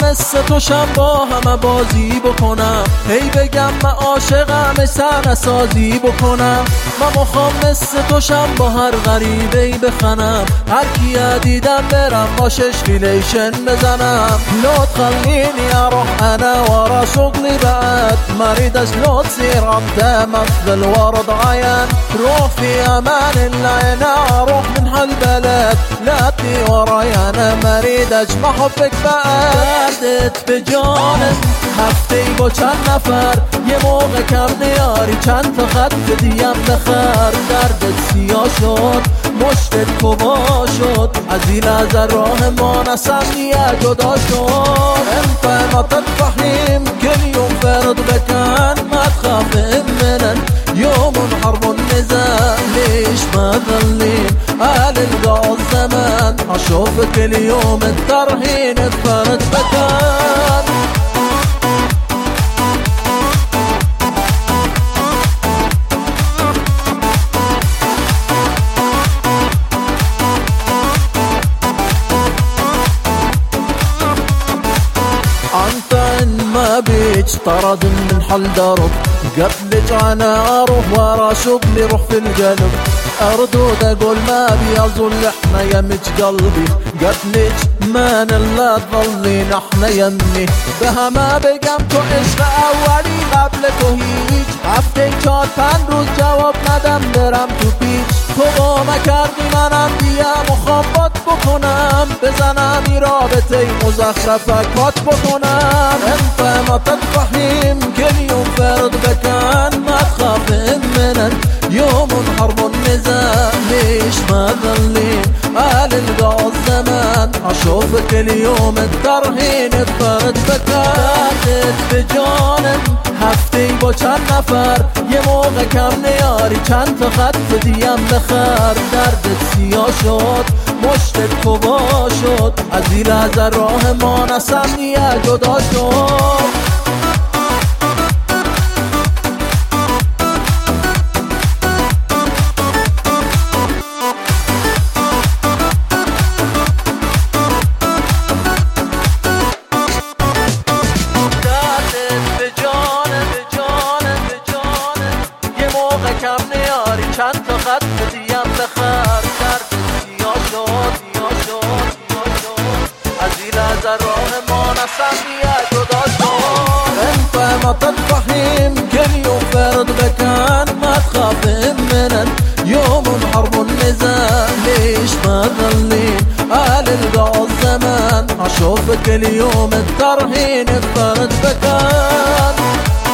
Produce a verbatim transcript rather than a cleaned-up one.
مثل توشم با همه بازی بکنم، هی بگم من عاشقم سر سازی بکنم. من مخوام مثل توشم با هر غریبه‌ای بخنم، هر کیه دیدم برم باشش ریلیشن بزنم. لا تخليني اروح انا ورا شغلي بعد، ما اريدش لو تصير عبده مثل الورد عيان. روح في امان الله انا اروح من هالبلد، لا تي وراي انا ما اريدش ما حبك بعد. دردت به جانم هفته با چند نفر، یه موقع کم نیاری چند تا خط بدیم بخر. دردت سیاه شد مشتت کبا شد، از این لحظه راه ما نسمیه جدا شد. انت ما تفهم كل يوم فرد بكان، ما تخاف منن يوم حرب النزاع. ليش ما ظلين قال القى الزمان، اشوفك اليوم الترهين فرد بكان. انت ان ما بيج طرد من حل درب، قبلك انا اروح ورا شغلي روح في القلب. اردود اقول ما ابي اظل احنا يمج قلبي، قبلك ما نلا تظلين احنا يمي. بها ما بقم تو عشق اولي قبلك هیچ، هفته چهار پنج روز جواب ندم برم تو پیچ. تو با ما کردی منم دیم مخابات بکنم، بزنم این رابطه مزخرفک بات بکنم. انت ما تفهم كل يوم فرد بكان، ما تخاف منن يوم حرب النزاع. ليش ما ظلين قال القى الزمان، اشوفك اليوم الترهين فرد بكان. دردت به جانم هفته با چند نفر، یه موقع کم نیاری چند تا خط بدیم بخر. دردت سیاه شد مشتت کبا شد، از این لحظه راه ما نسمیه جدا شد. کم نیاری چند تا خط بدیم بخر. درد سیاه شد سیاه شد سیاه شد، از این لحظه راه ما نسمیه جدا شد. انت ما تفهم كل يوم فرد بكان، ما تخاف منن يوم حرب النزاع. ليش ما ظلين قال القى الزمان، اشوفك اليوم الترهين فرد بكان.